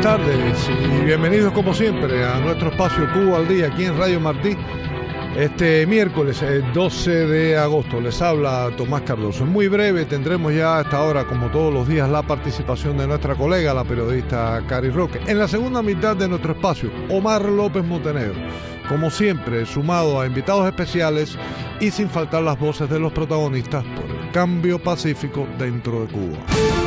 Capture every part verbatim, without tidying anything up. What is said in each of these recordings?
tardes y bienvenidos como siempre a nuestro espacio Cuba al Día aquí en Radio Martí. Este miércoles doce de agosto les habla Tomás Cardoso. En muy breve tendremos ya a esta hora, como todos los días, la participación de nuestra colega, la periodista Cari Roque. En la segunda mitad de nuestro espacio, Omar López Montenegro, como siempre, sumado a invitados especiales y sin faltar las voces de los protagonistas por el cambio pacífico dentro de Cuba.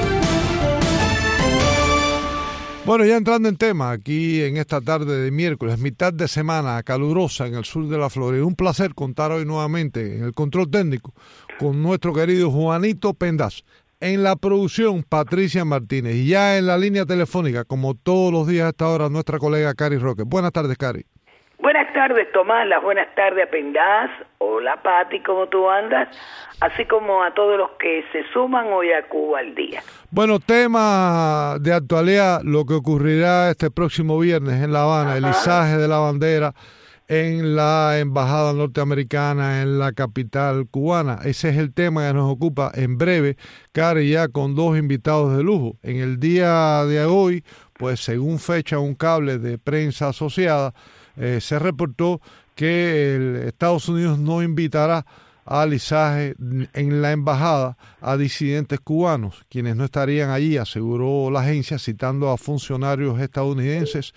Bueno, ya entrando en tema, aquí en esta tarde de miércoles, mitad de semana calurosa en el sur de la Florida. Un placer contar hoy nuevamente en el control técnico con nuestro querido Juanito Pendaz. En la producción, Patricia Martínez. Y ya en la línea telefónica, como todos los días a esta hora, nuestra colega Cari Roque. Buenas tardes, Cari. Buenas tardes, Tomás. Las buenas tardes a Pendaz. Hola, Pati, ¿cómo tú andas? Así como a todos los que se suman hoy a Cuba al Día. Bueno, tema de actualidad, lo que ocurrirá este próximo viernes en La Habana, Ajá. el izaje de la bandera en la embajada norteamericana en la capital cubana. Ese es el tema que nos ocupa en breve, Cari, ya con dos invitados de lujo. En el día de hoy, pues según fecha un cable de prensa asociada, eh, se reportó que el Estados Unidos no invitará al izaje en la embajada a disidentes cubanos, quienes no estarían allí, aseguró la agencia, citando a funcionarios estadounidenses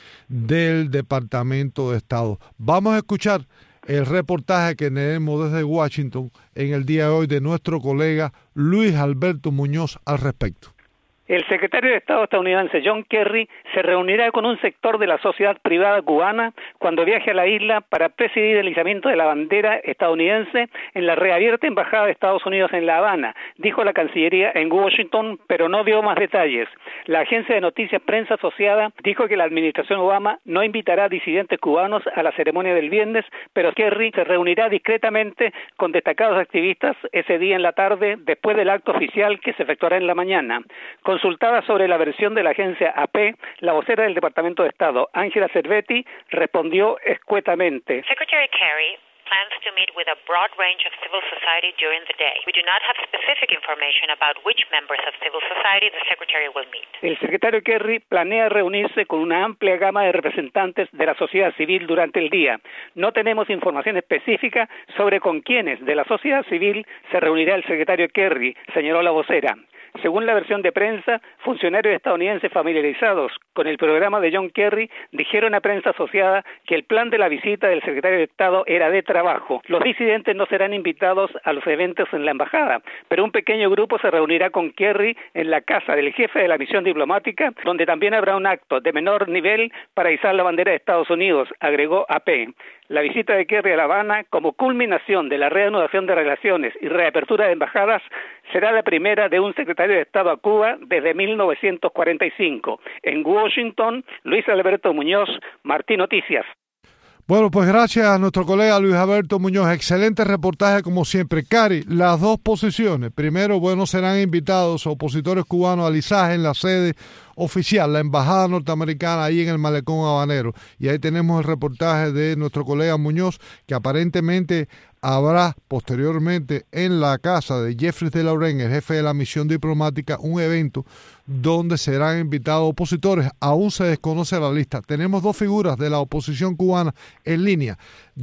del Departamento de Estado. Vamos a escuchar el reportaje que tenemos desde Washington en el día de hoy de nuestro colega Luis Alberto Muñoz al respecto. El secretario de Estado estadounidense John Kerry se reunirá con un sector de la sociedad privada cubana cuando viaje a la isla para presidir el izamiento de la bandera estadounidense en la reabierta embajada de Estados Unidos en La Habana, dijo la Cancillería en Washington, pero no dio más detalles. La agencia de noticias Prensa Asociada dijo que la administración Obama no invitará a disidentes cubanos a la ceremonia del viernes, pero Kerry se reunirá discretamente con destacados activistas ese día en la tarde, después del acto oficial que se efectuará en la mañana. Con Consultada sobre la versión de la agencia A P, la vocera del Departamento de Estado, Angela Cervetti, respondió escuetamente. Secretary Kerry plans to meet with a broad range of civil society during the day. We do not have specific information about which members of civil society the Secretary will meet. El secretario Kerry planea reunirse con una amplia gama de representantes de la sociedad civil durante el día. No tenemos información específica sobre con quiénes de la sociedad civil se reunirá el secretario Kerry, señaló la vocera. Según la versión de prensa, funcionarios estadounidenses familiarizados con el programa de John Kerry dijeron a Prensa Asociada que el plan de la visita del secretario de Estado era de trabajo. Los disidentes no serán invitados a los eventos en la embajada, pero un pequeño grupo se reunirá con Kerry en la casa del jefe de la misión diplomática, donde también habrá un acto de menor nivel para izar la bandera de Estados Unidos, agregó A P. La visita de Kerry a La Habana, como culminación de la reanudación de relaciones y reapertura de embajadas, será la primera de un secretario de Estado a Cuba desde mil novecientos cuarenta y cinco. En Washington, Luis Alberto Muñoz, Martí Noticias. Bueno, pues gracias a nuestro colega Luis Alberto Muñoz. Excelente reportaje como siempre. Cari, las dos posiciones. Primero, bueno, serán invitados opositores cubanos al izaje en la sede oficial, la embajada norteamericana ahí en el malecón habanero. Y ahí tenemos el reportaje de nuestro colega Muñoz, que aparentemente habrá posteriormente en la casa de Jeffrey de Laurent, el jefe de la misión diplomática, un evento donde serán invitados opositores. Aún se desconoce la lista. Tenemos dos figuras de la oposición cubana en línea.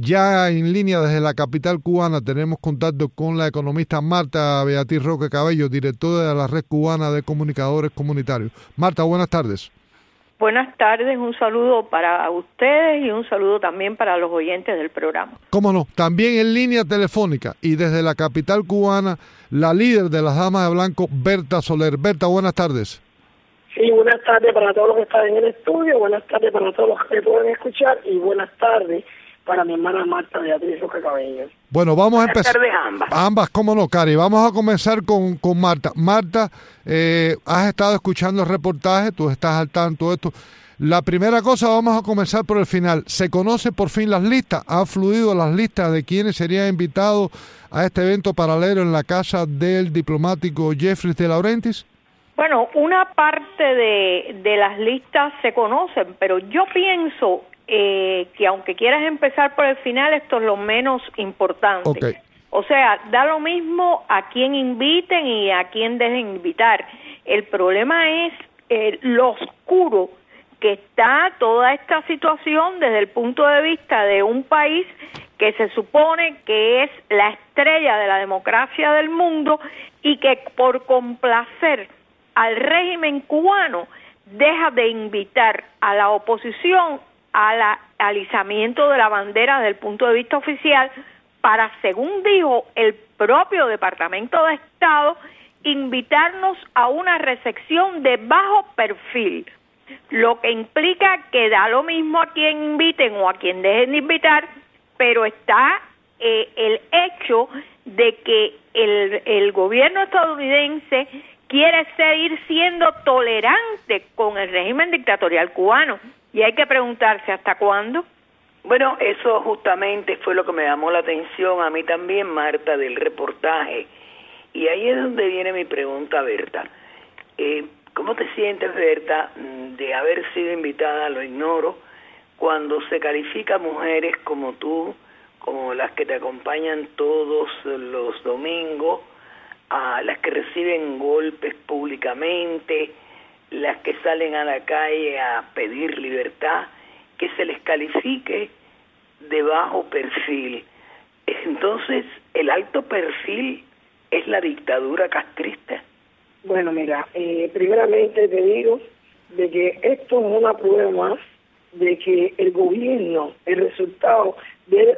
Ya en línea desde la capital cubana tenemos contacto con la economista Marta Beatriz Roque Cabello, directora de la Red Cubana de Comunicadores Comunitarios. Marta, buenas tardes. Buenas tardes, un saludo para ustedes y un saludo también para los oyentes del programa. Cómo no, también en línea telefónica y desde la capital cubana, la líder de las Damas de Blanco, Berta Soler. Berta, buenas tardes. Sí, buenas tardes para todos los que están en el estudio, buenas tardes para todos los que pueden escuchar y buenas tardes para mi hermana Marta Beatriz Roque Cabello. Bueno, vamos a empezar. ambas. Ambas, cómo no, Cari. Vamos a comenzar con, con Marta. Marta, eh, has estado escuchando el reportaje, tú estás al tanto de esto. La primera cosa, vamos a comenzar por el final. ¿Se conoce por fin las listas? ¿Han fluido las listas de quienes serían invitados a este evento paralelo en la casa del diplomático Jeffrey de Laurentiis? Bueno, una parte de, de las listas se conocen, pero yo pienso eh, que aunque quieras empezar por el final, esto es lo menos importante. Okay. O sea, da lo mismo a quién inviten y a quién dejen invitar. El problema es eh, lo oscuro que está toda esta situación desde el punto de vista de un país que se supone que es la estrella de la democracia del mundo y que por complacer al régimen cubano deja de invitar a la oposición al alisamiento de la bandera desde el punto de vista oficial para, según dijo el propio Departamento de Estado, invitarnos a una recepción de bajo perfil, lo que implica que da lo mismo a quien inviten o a quien dejen de invitar, pero está eh, el hecho de que el, el gobierno estadounidense quiere seguir siendo tolerante con el régimen dictatorial cubano, y hay que preguntarse hasta cuándo. Bueno, eso justamente fue lo que me llamó la atención a mí también, Marta, del reportaje. Y ahí es donde viene mi pregunta, Berta. Eh, ¿Cómo te sientes, Berta, de haber sido invitada, lo ignoro, cuando se califica a mujeres como tú, como las que te acompañan todos los domingos, a las que reciben golpes públicamente, las que salen a la calle a pedir libertad, que se les califique de bajo perfil? Entonces, ¿el alto perfil es la dictadura castrista? Bueno, mira, eh, primeramente te digo de que esto es una prueba más de que el gobierno, el resultado de,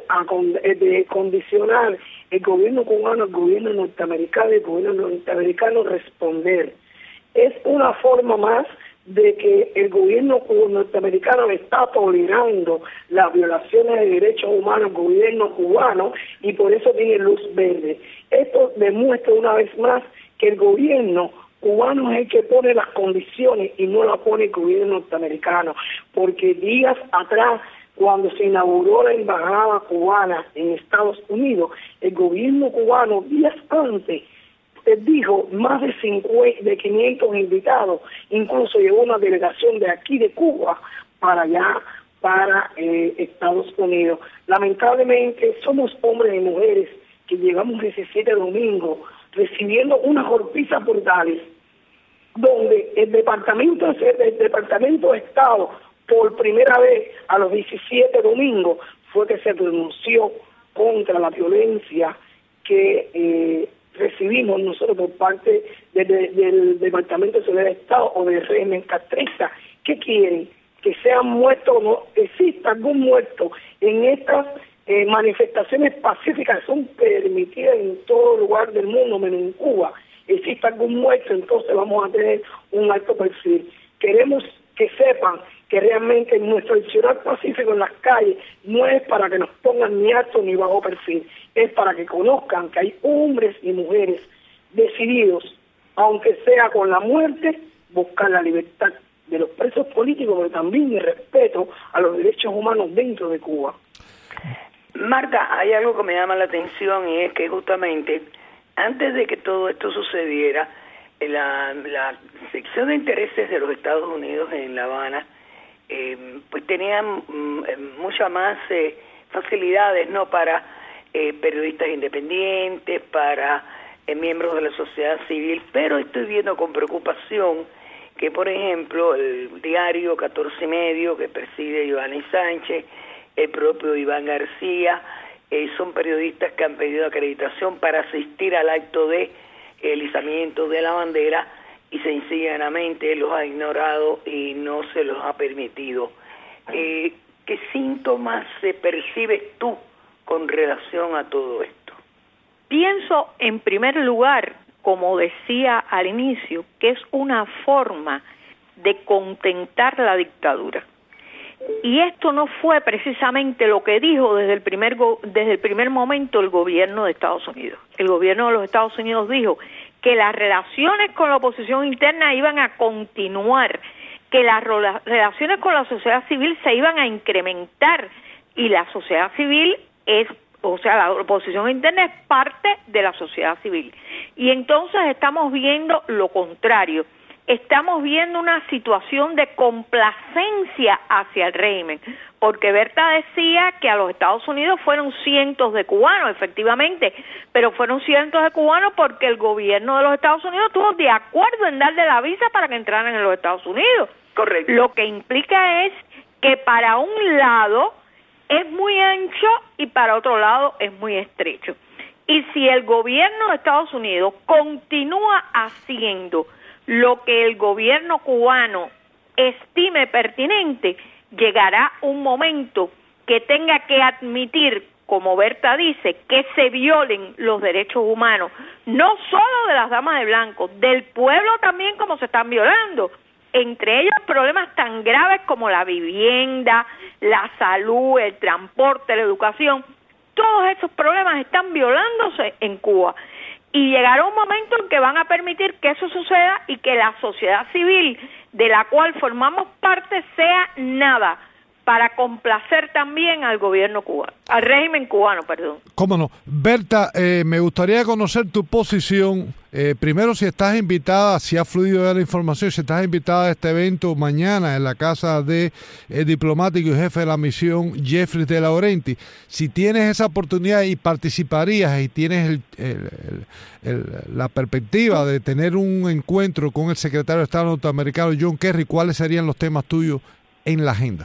de condicionar el gobierno cubano, el gobierno norteamericano, el gobierno norteamericano responder. Es una forma más de que el gobierno norteamericano está tolerando las violaciones de derechos humanos al gobierno cubano y por eso tiene luz verde. Esto demuestra una vez más que el gobierno cubano es el que pone las condiciones y no la pone el gobierno norteamericano, porque días atrás, cuando se inauguró la embajada cubana en Estados Unidos, el gobierno cubano días antes dijo más de cincuenta, de quinientos invitados, incluso llegó una delegación de aquí de Cuba para allá, para eh, Estados Unidos. Lamentablemente somos hombres y mujeres que llegamos diecisiete domingos recibiendo unas golpizas brutales, donde el departamento, el departamento de Estado por primera vez a los diecisiete domingos fue que se pronunció contra la violencia que eh, recibimos nosotros por parte de, de, del Departamento de Seguridad de Estado o del régimen castrista. ¿Qué quieren? Que sean muertos o no exista algún muerto en estas eh, manifestaciones pacíficas que son permitidas en todo lugar del mundo, menos en Cuba. Existe algún muerto, entonces vamos a tener un alto perfil. Queremos que sepan que realmente nuestro accionar pacífico en las calles no es para que nos pongan ni alto ni bajo perfil, es para que conozcan que hay hombres y mujeres decididos, aunque sea con la muerte, buscar la libertad de los presos políticos, pero también el respeto a los derechos humanos dentro de Cuba. Marta, hay algo que me llama la atención y es que justamente antes de que todo esto sucediera, la, la sección de intereses de los Estados Unidos en La Habana eh, pues tenían mm, muchas más eh, facilidades, ¿no?, para eh, periodistas independientes, para eh, miembros de la sociedad civil, pero estoy viendo con preocupación que, por ejemplo, el diario catorce y medio que preside Giovanni Sánchez, el propio Iván García, eh, son periodistas que han pedido acreditación para asistir al acto de el izamiento de la bandera y sencillamente los ha ignorado y no se los ha permitido. Eh, ¿Qué síntomas se percibes tú con relación a todo esto? Pienso, en primer lugar, como decía al inicio, que es una forma de contentar la dictadura. Y esto no fue precisamente lo que dijo desde el primer go- desde el primer momento el gobierno de Estados Unidos. El gobierno de los Estados Unidos dijo que las relaciones con la oposición interna iban a continuar, que las ro- relaciones con la sociedad civil se iban a incrementar, y la sociedad civil es, o sea, la oposición interna es parte de la sociedad civil. Y entonces estamos viendo lo contrario. Estamos viendo una situación de complacencia hacia el régimen, porque Berta decía que a los Estados Unidos fueron cientos de cubanos, efectivamente, pero fueron cientos de cubanos porque el gobierno de los Estados Unidos estuvo de acuerdo en darle la visa para que entraran en los Estados Unidos. Correcto. Lo que implica es que para un lado es muy ancho y para otro lado es muy estrecho. Y si el gobierno de Estados Unidos continúa haciendo lo que el gobierno cubano estime pertinente, llegará un momento que tenga que admitir, como Berta dice, que se violen los derechos humanos, no solo de las damas de blanco, del pueblo también, como se están violando, entre ellos problemas tan graves como la vivienda, la salud, el transporte, la educación. Todos esos problemas están violándose en Cuba y llegará un momento en que van a permitir que eso suceda y que la sociedad civil de la cual formamos parte sea nada para complacer también al gobierno cubano, al régimen cubano, perdón. ¿Cómo no? Berta, eh, me gustaría conocer tu posición. Eh, primero, si estás invitada, si ha fluido ya la información, si estás invitada a este evento mañana en la casa de eh, diplomático y jefe de la misión Jeffrey de Laurenti. Si tienes esa oportunidad y participarías y tienes el, el, el, el, la perspectiva de tener un encuentro con el secretario de Estado norteamericano John Kerry, ¿cuáles serían los temas tuyos en la agenda?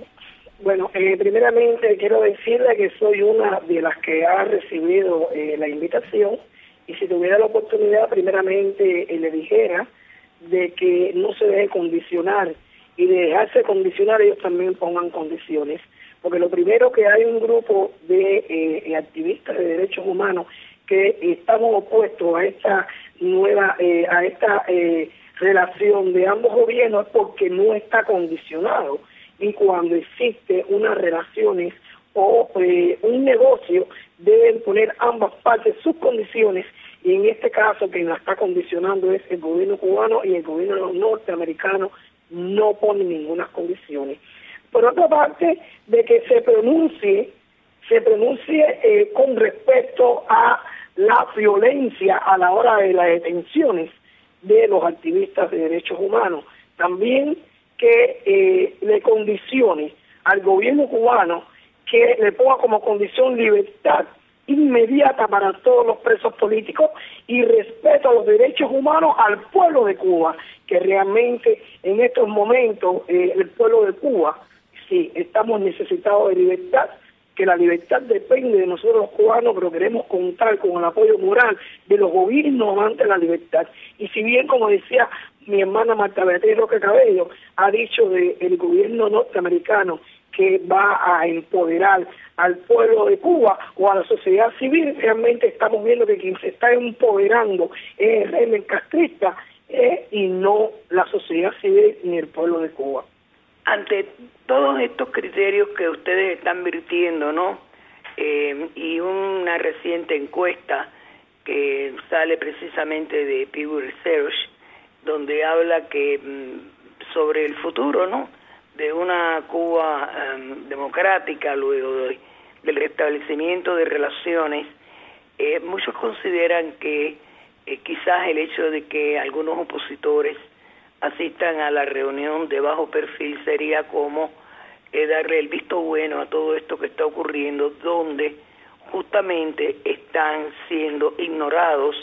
Bueno, eh, primeramente quiero decirle que soy una de las que ha recibido eh, la invitación y si tuviera la oportunidad, primeramente eh, le dijera de que no se deje condicionar y de dejarse condicionar ellos también pongan condiciones, porque lo primero que hay un grupo de eh, activistas de derechos humanos que estamos opuestos a esta nueva, eh, a esta eh, relación de ambos gobiernos porque no está condicionado. Y cuando existe unas relaciones o eh, un negocio, deben poner ambas partes sus condiciones, y en este caso quien la está condicionando es el gobierno cubano y el gobierno norteamericano no pone ninguna condiciones. Por otra parte, de que se pronuncie, se pronuncie eh, con respecto a la violencia a la hora de las detenciones de los activistas de derechos humanos. También que eh, le condicione al gobierno cubano que le ponga como condición libertad inmediata para todos los presos políticos y respeto a los derechos humanos al pueblo de Cuba, que realmente en estos momentos eh, el pueblo de Cuba, sí, estamos necesitados de libertad, que la libertad depende de nosotros los cubanos, pero queremos contar con el apoyo moral de los gobiernos ante la libertad. Y si bien, como decía mi hermana Marta Beatriz Roque Cabello, ha dicho del gobierno norteamericano que va a empoderar al pueblo de Cuba o a la sociedad civil, realmente estamos viendo que quien se está empoderando es el régimen castrista eh, y no la sociedad civil ni el pueblo de Cuba. Ante todos estos criterios que ustedes están virtiendo, ¿no? Eh, y una reciente encuesta que sale precisamente de Pew Research, donde habla que mm, sobre el futuro, ¿no?, de una Cuba um, democrática luego de, del restablecimiento de relaciones, eh, muchos consideran que eh, quizás el hecho de que algunos opositores asistan a la reunión de bajo perfil sería como eh, darle el visto bueno a todo esto que está ocurriendo, donde justamente están siendo ignorados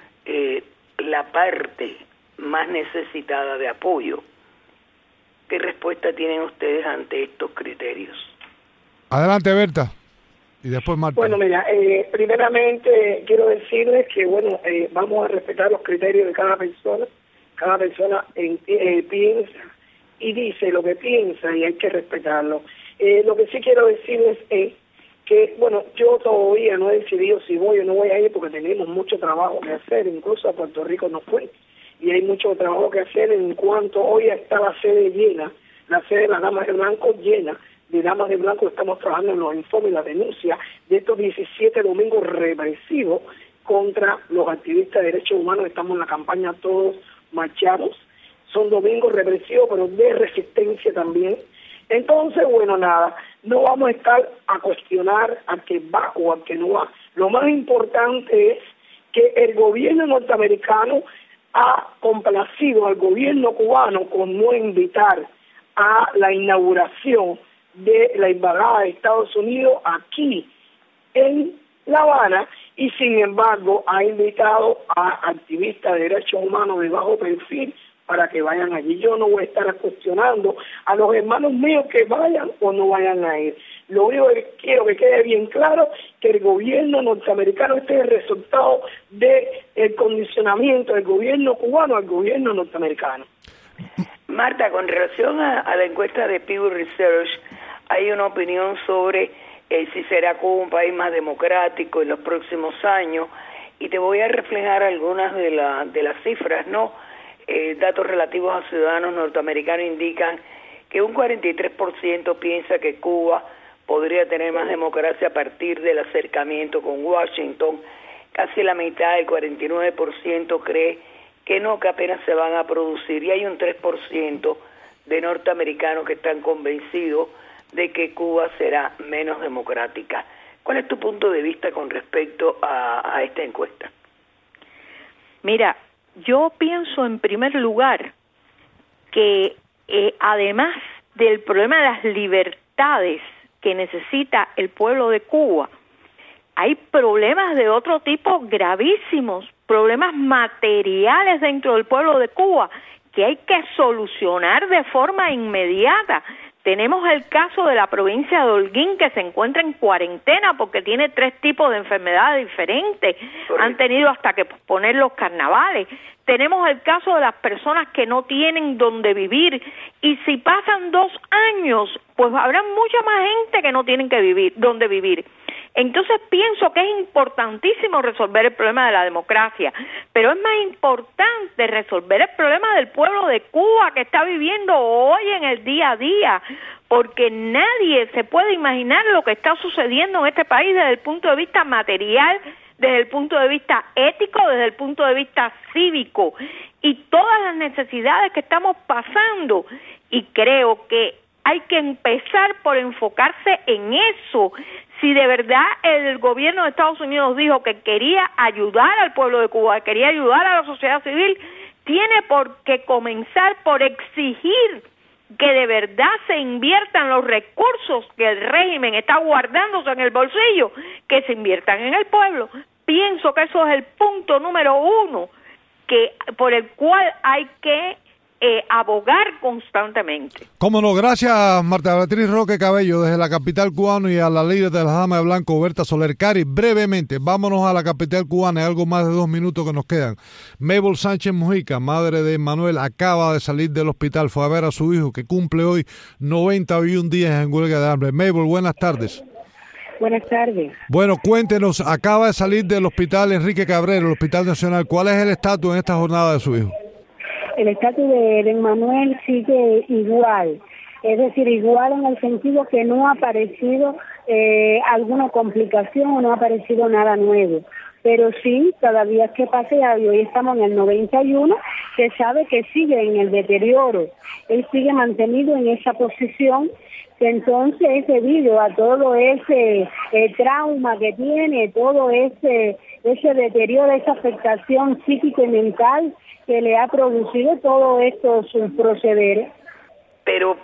eh, la parte más necesitada de apoyo. ¿Qué respuesta tienen ustedes ante estos criterios? Adelante, Berta. Y después Marta. Bueno, mira, eh, primeramente quiero decirles que, bueno, eh, vamos a respetar los criterios de cada persona. Cada persona eh, eh, piensa y dice lo que piensa y hay que respetarlo. Eh, lo que sí quiero decirles es que, bueno, yo todavía no he decidido si voy o no voy a ir porque tenemos mucho trabajo que hacer, incluso a Puerto Rico no fue. Y hay mucho trabajo que hacer en cuanto hoy está la sede llena, la sede de las Damas de Blanco llena. De Damas de Blanco estamos trabajando en los informes y la denuncia de estos diecisiete domingos represivos contra los activistas de derechos humanos. Estamos en la campaña Todos Marchados. Son domingos represivos, pero de resistencia también. Entonces, bueno, nada, no vamos a estar a cuestionar al que va o al que no va. Lo más importante es que el gobierno norteamericano ha complacido al gobierno cubano con no invitar a la inauguración de la embajada de Estados Unidos aquí en La Habana y sin embargo ha invitado a activistas de derechos humanos de bajo perfil para que vayan allí. Yo no voy a estar cuestionando a los hermanos míos que vayan o no vayan a ir. Lo único que quiero que quede bien claro que el gobierno norteamericano este es el resultado del condicionamiento del gobierno cubano al gobierno norteamericano. Marta, con relación a, a la encuesta de Pew Research, hay una opinión sobre eh, si será Cuba un país más democrático en los próximos años, y te voy a reflejar algunas de, la, de las cifras, ¿no? Eh, datos relativos a ciudadanos norteamericanos indican que un cuarenta y tres por ciento piensa que Cuba podría tener más democracia a partir del acercamiento con Washington. Casi la mitad, el cuarenta y nueve por ciento, cree que no, que apenas se van a producir, y hay un tres por ciento de norteamericanos que están convencidos de que Cuba será menos democrática. ¿Cuál es tu punto de vista con respecto a, a esta encuesta? Mira, yo pienso en primer lugar que eh, además del problema de las libertades que necesita el pueblo de Cuba, hay problemas de otro tipo gravísimos, problemas materiales dentro del pueblo de Cuba que hay que solucionar de forma inmediata. Tenemos el caso de la provincia de Holguín, que se encuentra en cuarentena porque tiene tres tipos de enfermedades diferentes. Correcto. Han tenido hasta que posponer los carnavales. Tenemos el caso de las personas que no tienen donde vivir, y si pasan dos años, pues habrá mucha más gente que no tienen que vivir, donde vivir. Entonces pienso que es importantísimo resolver el problema de la democracia, pero es más importante resolver el problema del pueblo de Cuba que está viviendo hoy en el día a día, porque nadie se puede imaginar lo que está sucediendo en este país desde el punto de vista material, desde el punto de vista ético, desde el punto de vista cívico, y todas las necesidades que estamos pasando, y creo que hay que empezar por enfocarse en eso. Si de verdad el gobierno de Estados Unidos dijo que quería ayudar al pueblo de Cuba, que quería ayudar a la sociedad civil, tiene por qué comenzar por exigir que de verdad se inviertan los recursos que el régimen está guardándose en el bolsillo, que se inviertan en el pueblo. Pienso que eso es el punto número uno que por el cual hay que Eh, abogar constantemente. Cómo no, gracias Marta Beatriz Roque Cabello desde la capital cubana, y a la líder de las damas de blanco, Berta Soler. Cari, brevemente, vámonos a la capital cubana, hay algo más de dos minutos que nos quedan. Mabel Sánchez Mujica, madre de Manuel, acaba de salir del hospital, fue a ver a su hijo que cumple hoy noventa y un días en huelga de hambre. Mabel, buenas tardes. Buenas tardes. Bueno, cuéntenos, acaba de salir del hospital Enrique Cabrera, el Hospital Nacional, ¿cuál es el estatus en esta jornada de su hijo? El estatus de, de Manuel sigue igual, es decir, igual en el sentido que no ha aparecido eh, alguna complicación o no ha aparecido nada nuevo, pero sí, cada día que pase, y hoy estamos en el noventa y uno, se sabe que sigue en el deterioro, él sigue mantenido en esa posición, que entonces es debido a todo ese eh, trauma que tiene, todo ese, ese deterioro, esa afectación psíquica y mental que le ha producido todo estos procederes. Pero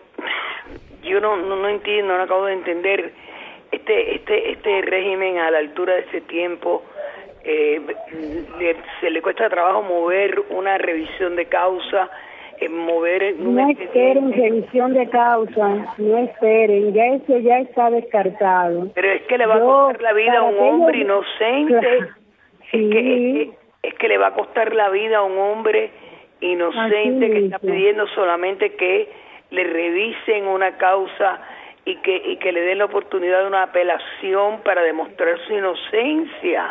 yo no, no no entiendo, no acabo de entender este este este régimen a la altura de ese tiempo. Eh, le, se le cuesta trabajo mover una revisión de causa, eh, mover un no esperen revisión de causa, no esperen, ya eso ya está descartado. Pero es que le va a costar la vida a un hombre inocente. Sí. Es que, es, es que le va a costar la vida a un hombre inocente Así que está pidiendo solamente que le revisen una causa y que y que le den la oportunidad de una apelación para demostrar su inocencia.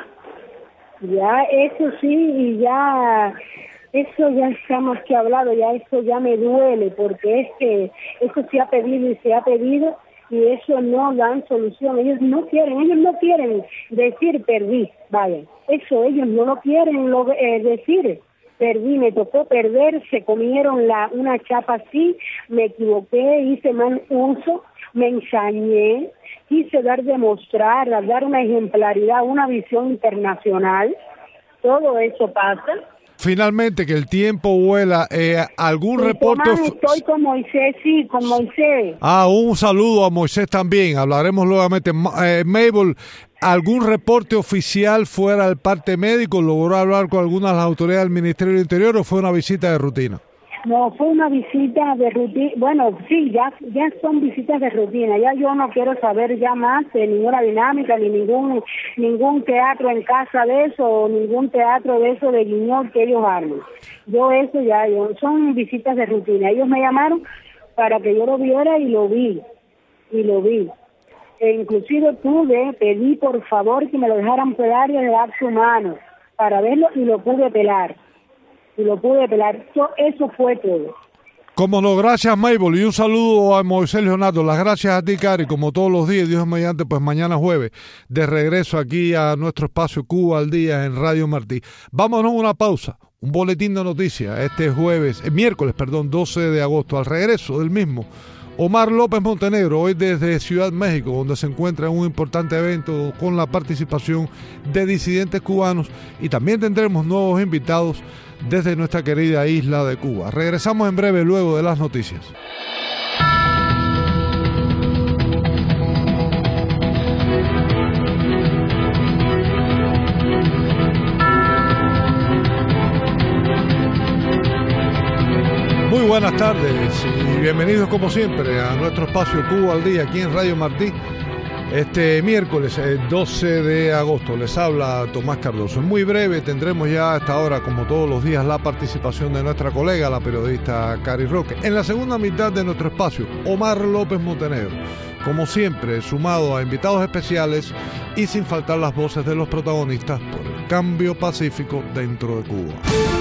Ya, eso sí, y ya, eso ya está más que hablado, ya eso ya me duele, porque es que eso se ha pedido y se ha pedido, y eso no dan solución. Ellos no quieren, ellos no quieren decir perdí, vaya, eso ellos no lo quieren lo, eh, decir, perdí, me tocó perder, se comieron la una chapa así, me equivoqué, hice mal uso, me ensañé, quise dar demostrar, dar una ejemplaridad, una visión internacional, todo eso pasa. Finalmente, que el tiempo vuela, eh, ¿algún sí, reporte? Tomás, estoy con Moisés, sí, con Moisés. Ah, un saludo a Moisés también, hablaremos nuevamente. Eh, Mabel, ¿algún reporte oficial fuera del parte médico? ¿Logró hablar con algunas de las autoridades del Ministerio del Interior o fue una visita de rutina? No, fue una visita de rutina. Bueno, sí, ya ya son visitas de rutina. Ya yo no quiero saber ya más de ninguna dinámica, ni ningún ningún teatro en casa de eso, o ningún teatro de eso de guiñol que ellos arman. Yo eso ya, yo, son visitas de rutina. Ellos me llamaron para que yo lo viera y lo vi, y lo vi. E inclusive pude, pedí por favor que me lo dejaran pelar y dar su mano para verlo, y lo pude pelar. Y lo pude pelar. Eso, eso fue todo. Como no, gracias Mabel, y un saludo a Moisés Leonardo. Las gracias a ti, Cari, como todos los días, Dios mediante, pues mañana jueves, de regreso aquí a nuestro espacio Cuba al Día en Radio Martí. Vámonos a una pausa, un boletín de noticias este jueves, eh, miércoles, perdón, doce de agosto, al regreso del mismo. Omar López Montenegro, hoy desde Ciudad México, donde se encuentra en un importante evento con la participación de disidentes cubanos, y también tendremos nuevos invitados desde nuestra querida isla de Cuba. Regresamos en breve luego de las noticias. Muy buenas tardes y bienvenidos como siempre a nuestro espacio Cuba al Día aquí en Radio Martí. Este miércoles doce de agosto les habla Tomás Cardoso. En muy breve tendremos ya a esta hora, como todos los días, la participación de nuestra colega, la periodista Cari Roque. En la segunda mitad de nuestro espacio, Omar López Montenegro. Como siempre, sumado a invitados especiales y sin faltar las voces de los protagonistas por el cambio pacífico dentro de Cuba.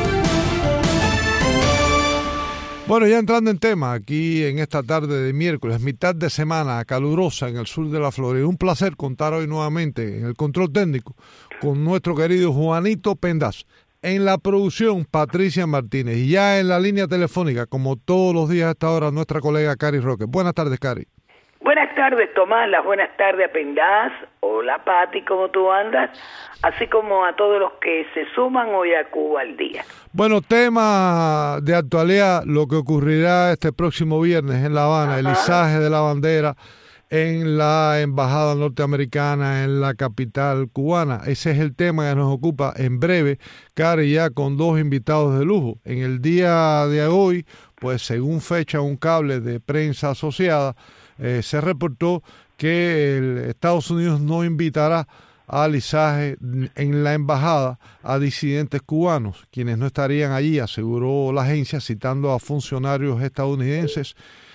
Bueno, ya entrando en tema, aquí en esta tarde de miércoles, mitad de semana calurosa en el sur de la Florida. Un placer contar hoy nuevamente en el control técnico con nuestro querido Juanito Pendaz. En la producción, Patricia Martínez. Y ya en la línea telefónica, como todos los días a esta hora, nuestra colega Cari Roque. Buenas tardes, Cari. Buenas tardes, Tomás. Las buenas tardes a Pendaz. Hola, Pati, ¿cómo tú andas? Así como a todos los que se suman hoy a Cuba al Día. Bueno, tema de actualidad, lo que ocurrirá este próximo viernes en La Habana, Ajá. el izaje de la bandera en la embajada norteamericana en la capital cubana. Ese es el tema que nos ocupa en breve, Cari, ya con dos invitados de lujo. En el día de hoy, pues según fecha un cable de prensa asociada, eh, se reportó que el Estados Unidos no invitará al izaje en la embajada a disidentes cubanos, quienes no estarían allí, aseguró la agencia, citando a funcionarios estadounidenses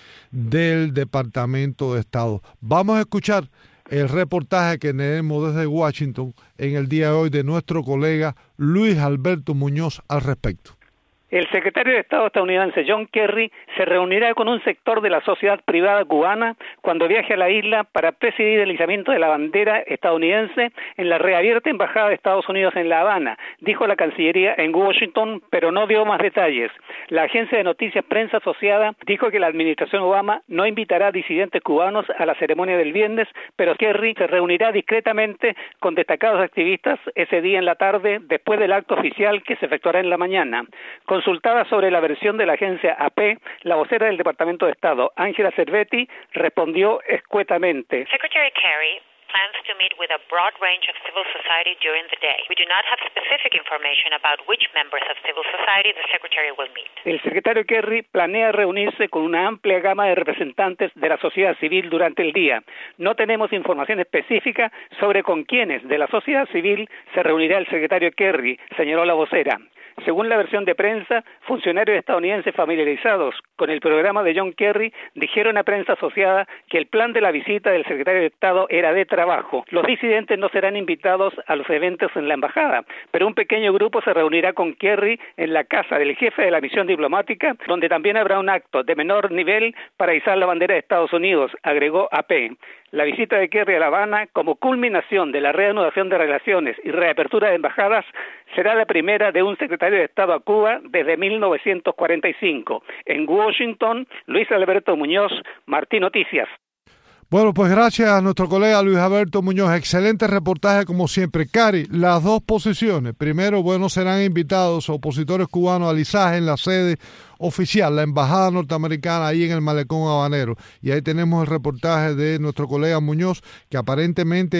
del Departamento de Estado. Vamos a escuchar el reportaje que tenemos desde Washington en el día de hoy de nuestro colega Luis Alberto Muñoz al respecto. El secretario de Estado estadounidense John Kerry se reunirá con un sector de la sociedad privada cubana cuando viaje a la isla para presidir el izamiento de la bandera estadounidense en la reabierta embajada de Estados Unidos en La Habana, dijo la Cancillería en Washington, pero no dio más detalles. La agencia de noticias Prensa Asociada dijo que la administración Obama no invitará a disidentes cubanos a la ceremonia del viernes, pero Kerry se reunirá discretamente con destacados activistas ese día en la tarde, después del acto oficial que se efectuará en la mañana. Con Consultada sobre la versión de la agencia A P, la vocera del Departamento de Estado, Angela Cervetti, respondió escuetamente. Secretary Kerry plans to meet with a broad range of civil society during the day. We do not have specific information about which members of civil society the Secretary will meet. El secretario Kerry planea reunirse con una amplia gama de representantes de la sociedad civil durante el día. No tenemos información específica sobre con quiénes de la sociedad civil se reunirá el secretario Kerry, señaló la vocera. Según la versión de prensa, funcionarios estadounidenses familiarizados con el programa de John Kerry dijeron a Prensa Asociada que el plan de la visita del secretario de Estado era de trabajo. Los disidentes no serán invitados a los eventos en la embajada, pero un pequeño grupo se reunirá con Kerry en la casa del jefe de la misión diplomática, donde también habrá un acto de menor nivel para izar la bandera de Estados Unidos, agregó A P. La visita de Kerry a La Habana, como culminación de la reanudación de relaciones y reapertura de embajadas, será la primera de un secretario de Estado a Cuba desde mil novecientos cuarenta y cinco. En Washington, Luis Alberto Muñoz, Martí Noticias. Bueno, pues gracias a nuestro colega Luis Alberto Muñoz. Excelente reportaje como siempre. Cari, las dos posiciones. Primero, bueno, serán invitados opositores cubanos al izaje en la sede oficial, la embajada norteamericana ahí en el malecón habanero. Y ahí tenemos el reportaje de nuestro colega Muñoz, que aparentemente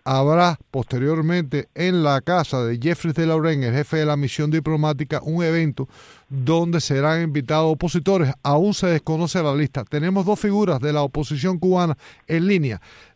habrá posteriormente en la casa de Jeffrey de Laurent, el jefe de la misión diplomática, un evento donde serán invitados opositores. Aún se desconoce la lista. Tenemos dos figuras de la oposición cubana en línea.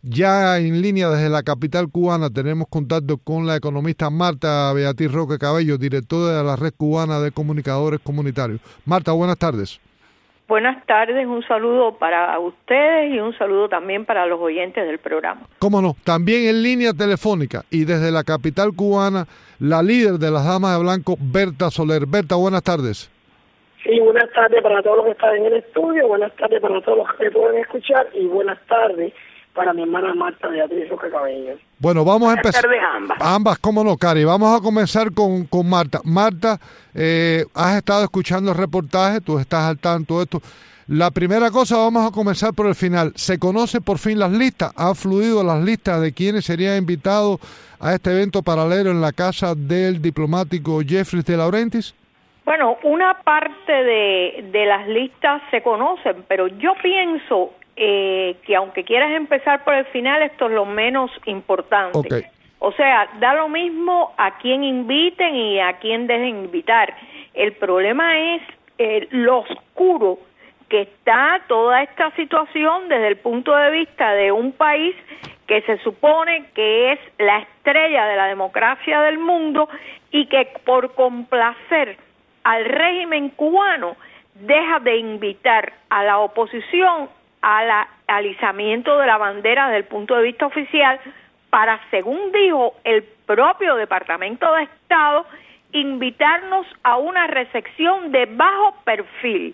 Ya en línea desde la capital cubana tenemos contacto con la economista Marta Beatriz Roque Cabello, directora de la Red Cubana de Comunicadores Comunitarios. Marta, buenas tardes. Buenas tardes, un saludo para ustedes y un saludo también para los oyentes del programa. Cómo no, también en línea telefónica y desde la capital cubana, la líder de las Damas de Blanco, Berta Soler. Berta, buenas tardes. Sí, buenas tardes para todos los que están en el estudio, buenas tardes para todos los que pueden escuchar y buenas tardes para mi hermana Marta Beatriz Roque Cabello. Bueno, vamos a empezar. Buenas tardes ambas. Ambas, cómo no, Cari. Vamos a comenzar con, con Marta. Marta, eh, has estado escuchando el reportaje, tú estás al tanto de esto. La primera cosa, vamos a comenzar por el final. ¿Se conoce por fin las listas? ¿Han fluido las listas de quienes serían invitados a este evento paralelo en la casa del diplomático Jeffrey de Laurentiis? Bueno, una parte de, de las listas se conocen, pero yo pienso eh, que aunque quieras empezar por el final, esto es lo menos importante. Okay. O sea, da lo mismo a quién inviten y a quién dejen invitar. El problema es eh, lo oscuro que está toda esta situación desde el punto de vista de un país que se supone que es la estrella de la democracia del mundo y que por complacer al régimen cubano deja de invitar a la oposición al alisamiento de la bandera desde el punto de vista oficial para, según dijo el propio Departamento de Estado, invitarnos a una recepción de bajo perfil,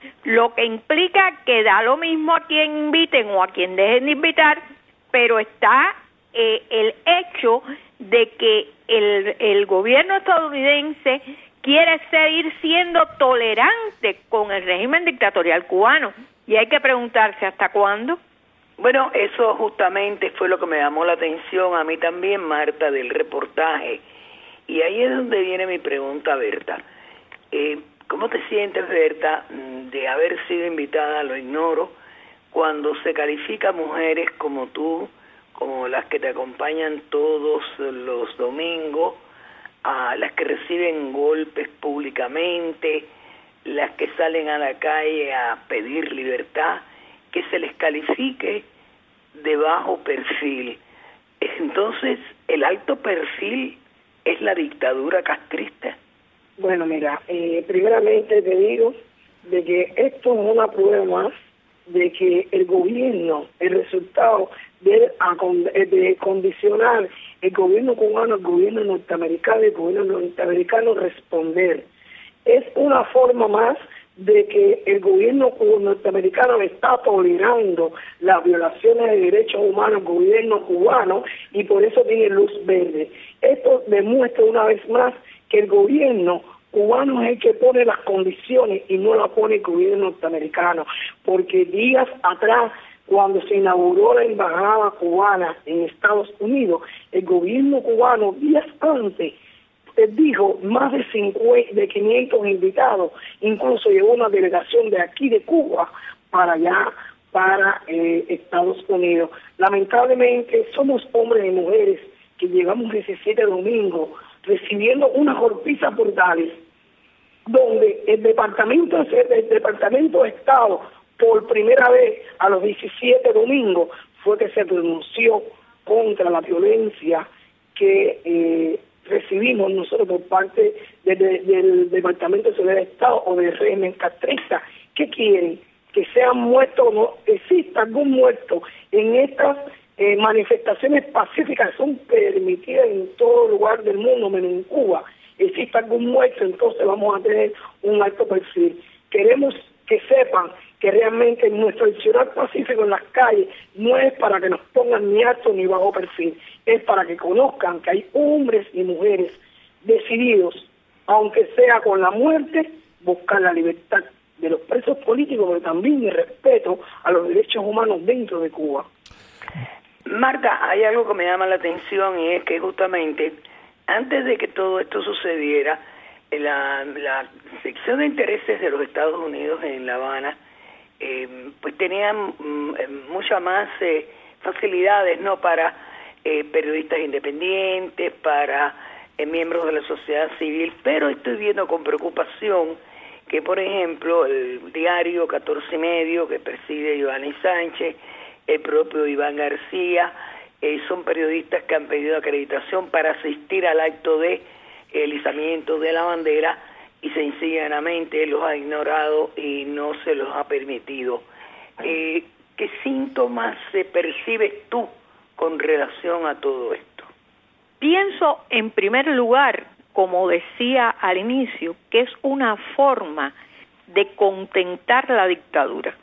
lo que implica que da lo mismo a quien inviten o a quien dejen de invitar, pero está eh, el hecho de que el, el gobierno estadounidense quiere seguir siendo tolerante con el régimen dictatorial cubano. Y hay que preguntarse hasta cuándo. Bueno, eso justamente fue lo que me llamó la atención a mí también, Marta, del reportaje. Y ahí es donde viene mi pregunta, Berta. Eh, ¿Cómo te sientes, Berta, de haber sido invitada, lo ignoro, cuando se califica a mujeres como tú, como las que te acompañan todos los domingos, a las que reciben golpes públicamente, las que salen a la calle a pedir libertad, que se les califique de bajo perfil? Entonces, ¿el alto perfil es la dictadura castrista? Bueno, mira, eh, primeramente te digo de que esto es una prueba más de que el gobierno, el resultado de, de condicionar el gobierno cubano, el gobierno norteamericano y el gobierno norteamericano responder. Es una forma más de que el gobierno norteamericano está tolerando las violaciones de derechos humanos al gobierno cubano y por eso tiene luz verde. Esto demuestra una vez más que el gobierno cubano es el que pone las condiciones y no la pone el gobierno norteamericano, porque días atrás, cuando se inauguró la embajada cubana en Estados Unidos, el gobierno cubano días antes dijo más de cincuenta, de quinientos invitados, incluso llegó una delegación de aquí de Cuba para allá, para eh, Estados Unidos. Lamentablemente somos hombres y mujeres que llegamos diecisiete domingos recibiendo unas golpizas brutales, donde el departamento, el departamento de Estado por primera vez a los diecisiete domingos fue que se pronunció contra la violencia que eh, recibimos nosotros por parte de, de, del Departamento de Seguridad de Estado o del régimen castrista. ¿Qué quieren? Que sean muertos o no exista algún muerto en estas eh, manifestaciones pacíficas que son permitidas en todo lugar del mundo, menos en Cuba. Existe algún muerto, entonces vamos a tener un alto perfil. Queremos que sepan que realmente nuestro accionar pacífico en las calles no es para que nos pongan ni alto ni bajo perfil, es para que conozcan que hay hombres y mujeres decididos, aunque sea con la muerte, buscar la libertad de los presos políticos, pero también el respeto a los derechos humanos dentro de Cuba. Marta, hay algo que me llama la atención y es que justamente antes de que todo esto sucediera, la, la sección de intereses de los Estados Unidos en La Habana eh, pues tenían mm, muchas más eh, facilidades no para eh, periodistas independientes, para eh, miembros de la sociedad civil, pero estoy viendo con preocupación que, por ejemplo, el diario catorce y medio que preside Giovanni Sánchez, el propio Iván García, eh, son periodistas que han pedido acreditación para asistir al acto de el izamiento de la bandera y sencillamente los ha ignorado y no se los ha permitido. Eh, ¿Qué síntomas se percibes tú con relación a todo esto? Pienso, en primer lugar, como decía al inicio, que es una forma de contentar la dictadura.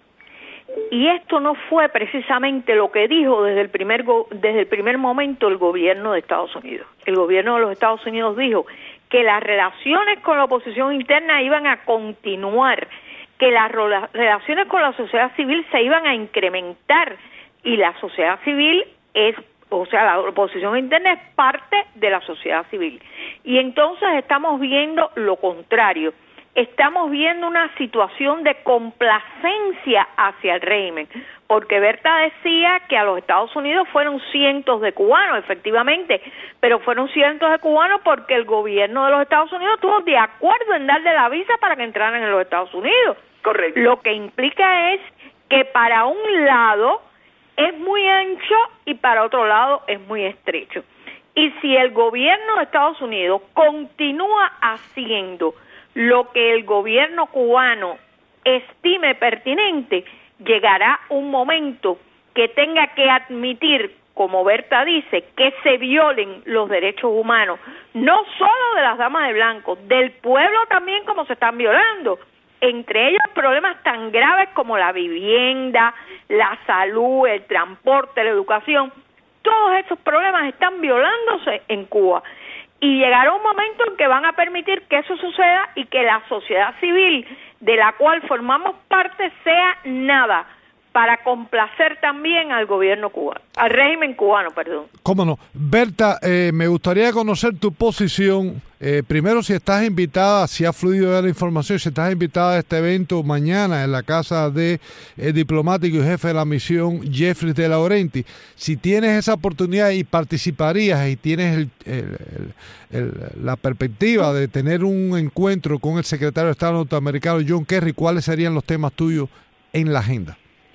Y esto no fue precisamente lo que dijo desde el primer go- desde el primer momento el gobierno de Estados Unidos. El gobierno de los Estados Unidos dijo que las relaciones con la oposición interna iban a continuar, que las ro- relaciones con la sociedad civil se iban a incrementar, y la sociedad civil es, o sea, la oposición interna es parte de la sociedad civil. Y entonces estamos viendo lo contrario. Estamos viendo una situación de complacencia hacia el régimen, porque Berta decía que a los Estados Unidos fueron cientos de cubanos, efectivamente, pero fueron cientos de cubanos porque el gobierno de los Estados Unidos estuvo de acuerdo en darle la visa para que entraran en los Estados Unidos. Correcto. Lo que implica es que para un lado es muy ancho y para otro lado es muy estrecho. Y si el gobierno de Estados Unidos continúa haciendo lo que el gobierno cubano estime pertinente, llegará un momento que tenga que admitir, como Berta dice, que se violen los derechos humanos, no solo de las damas de blanco, del pueblo también, como se están violando, entre ellos problemas tan graves como la vivienda, la salud, el transporte, la educación. Todos esos problemas están violándose en Cuba. Y llegará un momento en que van a permitir que eso suceda y que la sociedad civil de la cual formamos parte sea nada para complacer también al gobierno cubano, al régimen cubano, perdón. ¿Cómo no? Berta, eh, me gustaría conocer tu posición. Eh, primero, si estás invitada, si ha fluido ya la información, si estás invitada a este evento mañana en la casa de eh, diplomático y jefe de la misión Jeffrey de Laurenti. Si tienes esa oportunidad y participarías y tienes el, el, el, el, la perspectiva de tener un encuentro con el secretario de Estado norteamericano John Kerry, ¿cuáles serían los temas tuyos en la agenda?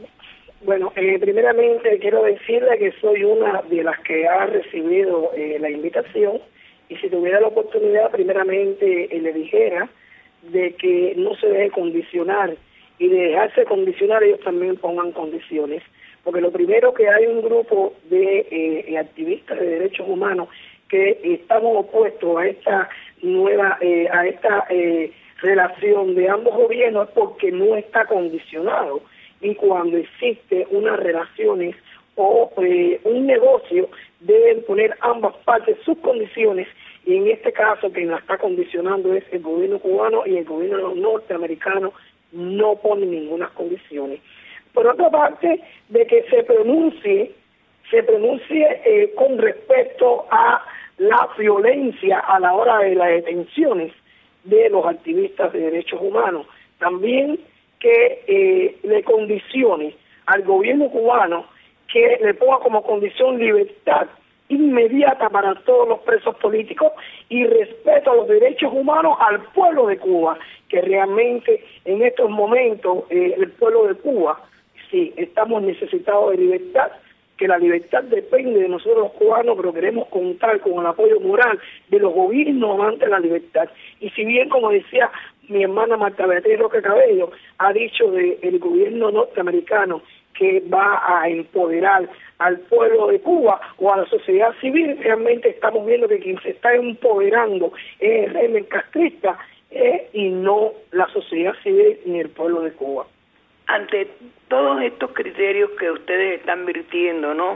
Bueno, eh, primeramente quiero decirle que soy una de las que ha recibido eh, la invitación, y si tuviera la oportunidad, primeramente eh, le dijera de que no se deje condicionar, y de dejarse condicionar ellos también pongan condiciones, porque lo primero que hay un grupo de eh, activistas de derechos humanos que estamos opuestos a esta nueva, eh, a esta eh, relación de ambos gobiernos, porque no está condicionado. Y cuando existe unas relaciones o eh, un negocio, deben poner ambas partes sus condiciones, y en este caso quien la está condicionando es el gobierno cubano, y el gobierno norteamericano no pone ninguna condiciones. Por otra parte, de que se pronuncie, se pronuncie eh, con respecto a la violencia a la hora de las detenciones de los activistas de derechos humanos. También que eh, le condicione al gobierno cubano, que le ponga como condición libertad inmediata para todos los presos políticos y respeto a los derechos humanos al pueblo de Cuba, que realmente en estos momentos eh, el pueblo de Cuba, sí, estamos necesitados de libertad, que la libertad depende de nosotros los cubanos, pero queremos contar con el apoyo moral de los gobiernos ante la libertad. Y si bien, como decía mi hermana Marta Beatriz Roque Cabello, ha dicho del gobierno norteamericano que va a empoderar al pueblo de Cuba o a la sociedad civil, realmente estamos viendo que quien se está empoderando es el régimen castrista eh, y no la sociedad civil ni el pueblo de Cuba. Ante todos estos criterios que ustedes están virtiendo, ¿no?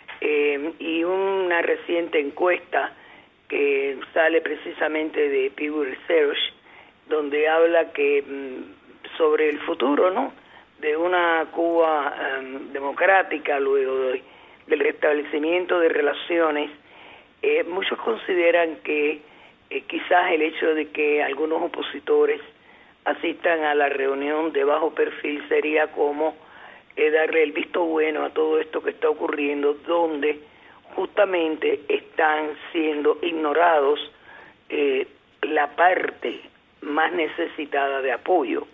Eh, y una reciente encuesta que sale precisamente de Pew Research, donde habla que mmm, sobre el futuro, ¿no?, de una Cuba um, democrática luego de, del restablecimiento de relaciones, eh, muchos consideran que eh, quizás el hecho de que algunos opositores asistan a la reunión de bajo perfil sería como eh, darle el visto bueno a todo esto que está ocurriendo, donde justamente están siendo ignorados eh, la parte más necesitada de apoyo.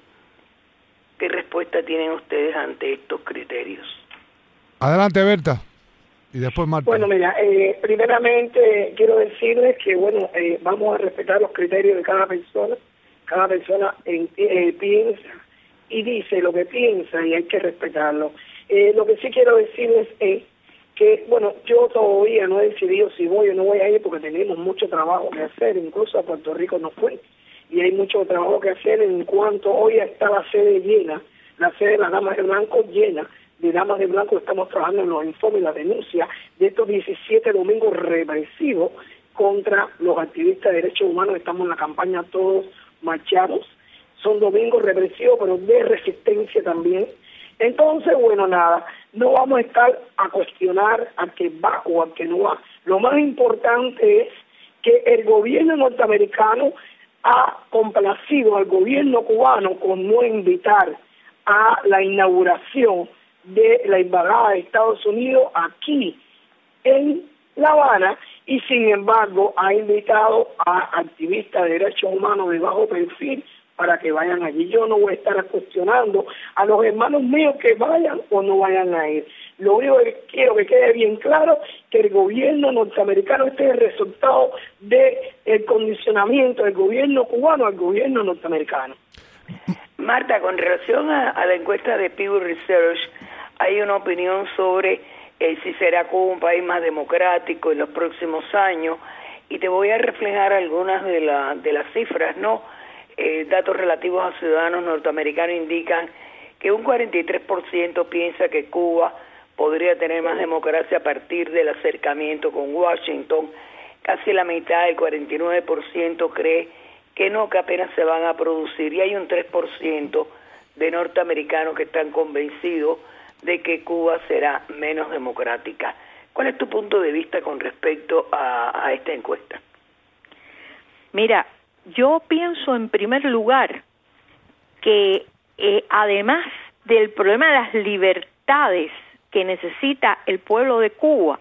¿Qué respuesta tienen ustedes ante estos criterios? Adelante, Berta. Y después Marta. Bueno, mira, eh, primeramente quiero decirles que, bueno, eh, vamos a respetar los criterios de cada persona. Cada persona eh, eh, piensa y dice lo que piensa y hay que respetarlo. Eh, lo que sí quiero decirles es que, bueno, yo todavía no he decidido si voy o no voy a ir porque tenemos mucho trabajo que hacer, incluso a Puerto Rico no fue, y hay mucho trabajo que hacer en cuanto hoy está la sede llena, la sede de las Damas de Blanco llena, de Damas de Blanco estamos trabajando en los informes y la denuncia de estos diecisiete domingos represivos contra los activistas de derechos humanos. Estamos en la campaña todos marchados, son domingos represivos pero de resistencia también. Entonces, bueno, nada, no vamos a estar a cuestionar al que va o al que no va. Lo más importante es que el gobierno norteamericano ha complacido al gobierno cubano con no invitar a la inauguración de la embajada de Estados Unidos aquí en La Habana, y sin embargo ha invitado a activistas de derechos humanos de bajo perfil para que vayan allí. Yo no voy a estar cuestionando a los hermanos míos que vayan o no vayan a ir. Lo único que quiero que quede bien claro que el gobierno norteamericano, este es el resultado del condicionamiento del gobierno cubano al gobierno norteamericano. Marta, con relación a, a la encuesta de Pew Research, hay una opinión sobre eh, si será Cuba un país más democrático en los próximos años, y te voy a reflejar algunas de, la, de las cifras, ¿no? Eh, datos relativos a ciudadanos norteamericanos indican que un cuarenta y tres por ciento piensa que Cuba podría tener más democracia a partir del acercamiento con Washington. Casi la mitad, el cuarenta y nueve por ciento, cree que no, que apenas se van a producir, y hay un tres por ciento de norteamericanos que están convencidos de que Cuba será menos democrática. ¿Cuál es tu punto de vista con respecto a, a esta encuesta? Mira, yo pienso en primer lugar que eh, además del problema de las libertades que necesita el pueblo de Cuba,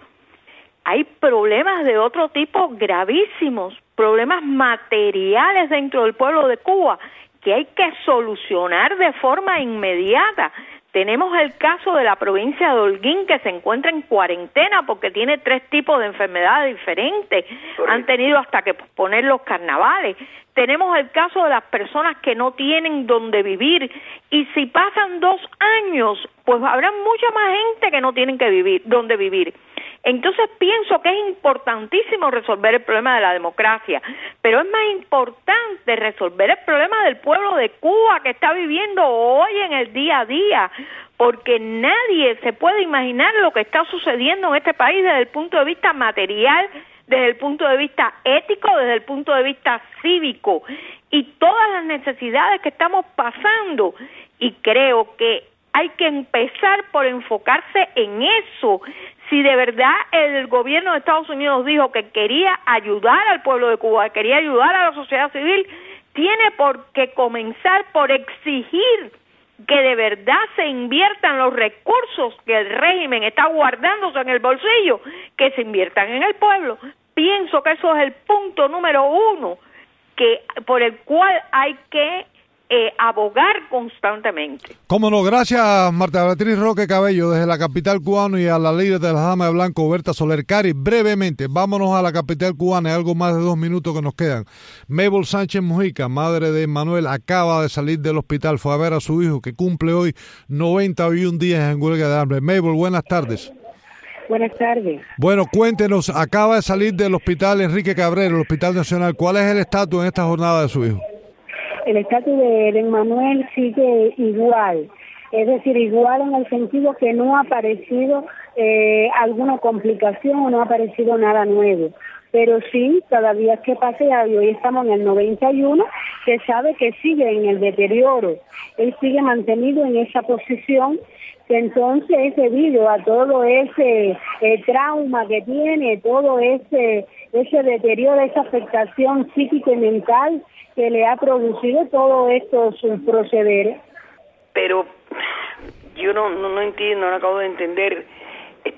hay problemas de otro tipo gravísimos, problemas materiales dentro del pueblo de Cuba que hay que solucionar de forma inmediata. Tenemos el caso de la provincia de Holguín, que se encuentra en cuarentena porque tiene tres tipos de enfermedades diferentes. Correcto. Han tenido hasta que posponer los carnavales. Tenemos el caso de las personas que no tienen donde vivir, y si pasan dos años, pues habrá mucha más gente que no tienen que vivir, donde vivir. Entonces pienso que es importantísimo resolver el problema de la democracia, pero es más importante resolver el problema del pueblo de Cuba que está viviendo hoy en el día a día, porque nadie se puede imaginar lo que está sucediendo en este país desde el punto de vista material, desde el punto de vista ético, desde el punto de vista cívico, y todas las necesidades que estamos pasando, y creo que hay que empezar por enfocarse en eso. Si de verdad el gobierno de Estados Unidos dijo que quería ayudar al pueblo de Cuba, que quería ayudar a la sociedad civil, tiene por qué comenzar por exigir que de verdad se inviertan los recursos que el régimen está guardándose en el bolsillo, que se inviertan en el pueblo. Pienso que eso es el punto número uno que por el cual hay que Eh, abogar constantemente. Cómo no, gracias Marta Beatriz Roque Cabello desde la capital cubana, y a la líder de las Damas de Blanco, Berta Soler. Cari, brevemente, vámonos a la capital cubana, hay algo más de dos minutos que nos quedan. Mabel Sánchez Mujica, madre de Manuel, acaba de salir del hospital, fue a ver a su hijo que cumple hoy noventa y un días en huelga de hambre. Mabel, buenas tardes. Buenas tardes. Bueno, cuéntenos, acaba de salir del hospital Enrique Cabrera, el Hospital Nacional, ¿cuál es el estatus en esta jornada de su hijo? El estatus de, de Manuel sigue igual, es decir, igual en el sentido que no ha aparecido eh, alguna complicación o no ha aparecido nada nuevo, pero sí, cada día que pase, y hoy estamos en el noventa y uno, se sabe que sigue en el deterioro, él sigue mantenido en esa posición, que entonces es debido a todo ese eh, trauma que tiene, todo ese ese deterioro, esa afectación psíquica y mental que le ha producido todos estos procederes. Pero yo no, no no entiendo, no acabo de entender. Este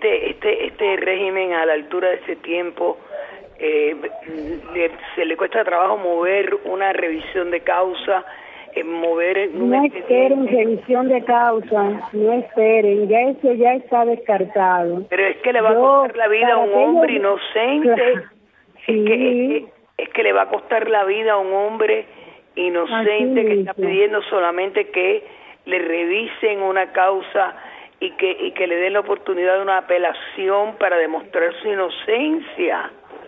este este régimen a la altura de ese tiempo eh, le, se le cuesta trabajo mover una revisión de causa, eh, mover un no esperen revisión de causa, no esperen, ya eso ya está descartado. Pero es que le va a Yo, costar la vida a un hombre ellos, inocente, claro, sí. es, que, es, que, es que le va a costar la vida a un hombre inocente Así que está mismo. pidiendo solamente que le revisen una causa y que y que le den la oportunidad de una apelación para demostrar su inocencia.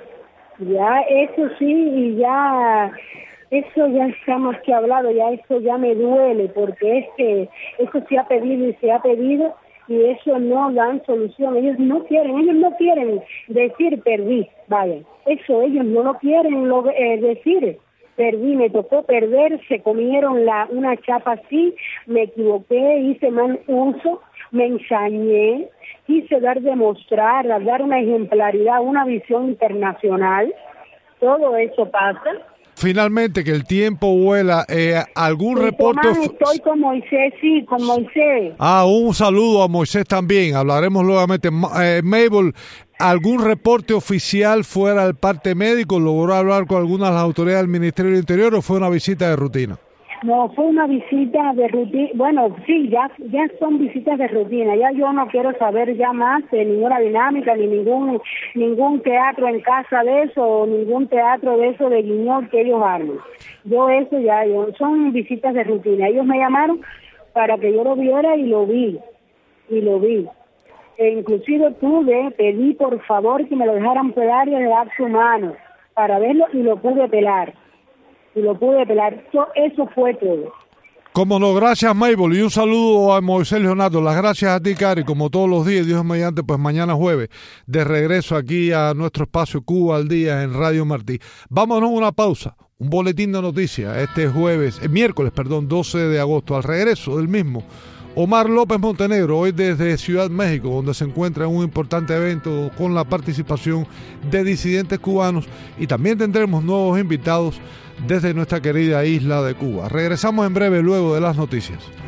Ya, eso sí, y ya, eso ya está más que hablado, ya eso ya me duele, porque es que eso se ha pedido y se ha pedido, y eso no dan solución. Ellos no quieren, ellos no quieren decir perdí, vaya, eso ellos no lo quieren lo, eh, decir. Perdí, me tocó perder, se comieron la una chapa así, me equivoqué, hice mal uso, me ensañé, quise dar demostrar, dar una ejemplaridad, una visión internacional, todo eso pasa. Finalmente, que el tiempo vuela, eh, ¿algún Sí, reporte? Tomás, estoy con Moisés, sí, con Moisés. Ah, un saludo a Moisés también, hablaremos nuevamente. Eh, Mabel, ¿algún reporte oficial fuera del parte médico? ¿Logró hablar con algunas de las autoridades del Ministerio del Interior o fue una visita de rutina? No, fue una visita de rutina, bueno, sí, ya ya son visitas de rutina, ya yo no quiero saber ya más de ninguna dinámica, ni ningún ningún teatro en casa de eso, o ningún teatro de eso de guiñol que ellos arman. Yo eso ya, yo, son visitas de rutina. Ellos me llamaron para que yo lo viera y lo vi, y lo vi. E inclusive pude, pedí por favor que me lo dejaran pelar y dar su mano para verlo y lo pude pelar. Y lo pude pelar. Eso, eso fue todo. Como no, gracias Mabel, y un saludo a Moisés Leonardo. Las gracias a ti, Cari, como todos los días, Dios mediante, pues mañana jueves, de regreso aquí a nuestro espacio Cuba al Día en Radio Martí. Vámonos a una pausa, un boletín de noticias este jueves, eh, miércoles, perdón, doce de agosto, al regreso del mismo. Omar López Montenegro, hoy desde Ciudad México, donde se encuentra en un importante evento con la participación de disidentes cubanos, y también tendremos nuevos invitados desde nuestra querida isla de Cuba. Regresamos en breve luego de las noticias.